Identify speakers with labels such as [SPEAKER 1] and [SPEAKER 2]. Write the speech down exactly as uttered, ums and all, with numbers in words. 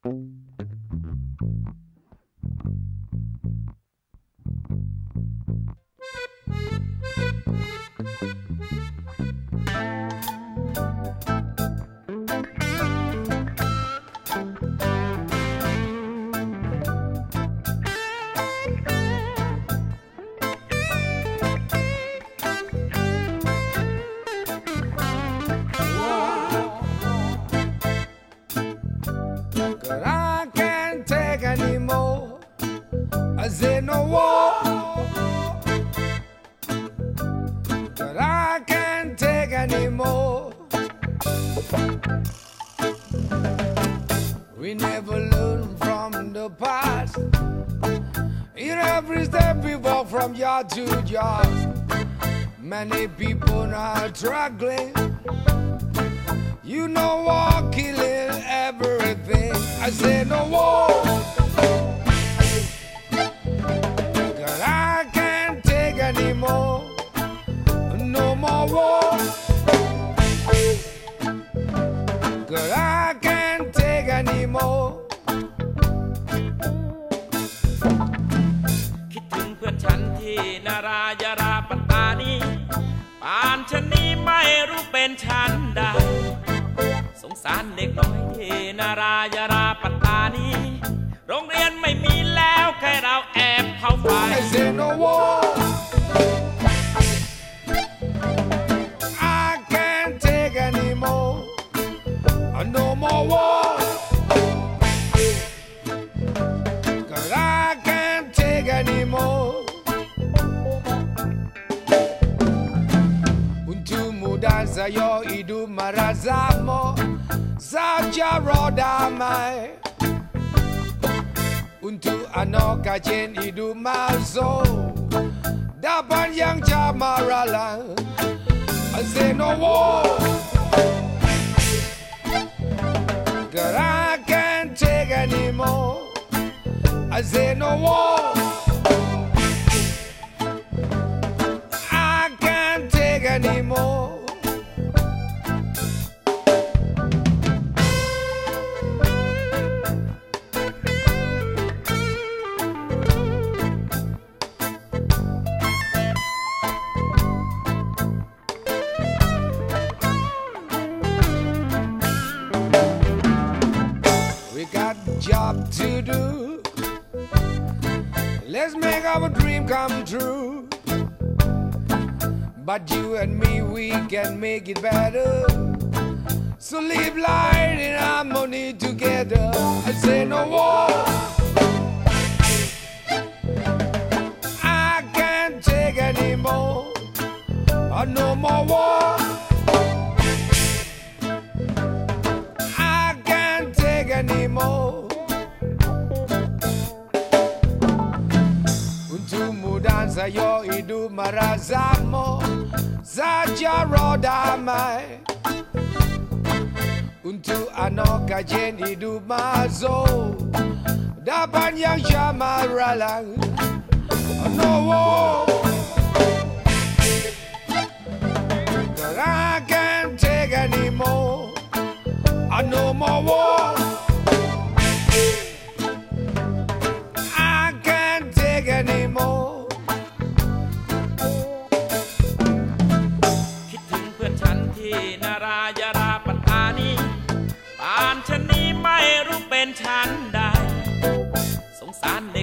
[SPEAKER 1] I say no war, but I can't take anymore. We never learn from the past. In every step we walk from yard to yard. Many people now struggling. You know war killing everything. I say no war. Anymore, no more war. Girl, I can't take anymore.
[SPEAKER 2] คิดถึงเพื่อนฉันที่นารายาราปัตตานีป่านชะนี้ไม่รู้เป็นฉันใดสงสารเด็กน้อยที่นารายาราปัตตานีโรงเรียนไม่มีแล้วแค่เราแอบเข้าไป
[SPEAKER 1] I say no war. No more war, 'cause I can't take anymore. Untuk muda saya hidup merasamo secara damai. Untuk anak kecil hidup masuk dapat yang cemaralah. I say no war. Girl, I can't take anymore. I say no war. I can't take anymore. Job to do. Let's make our dream come true. But you and me, we can make it better. So live life in harmony together. I say no war. I can't take anymore. Oh, no more war. I can't take anymore. Dan saya hidup merasamo secara damai. Untuk anak kecil hidup masuk dapat yang cemaralah. No war, 'cause I can't take anymore. No more war. I can't take anymore.
[SPEAKER 2] นารายาราปัตตานีป่านชะนี้ไม่รู้เป็นฉันใดสงสารเด็ก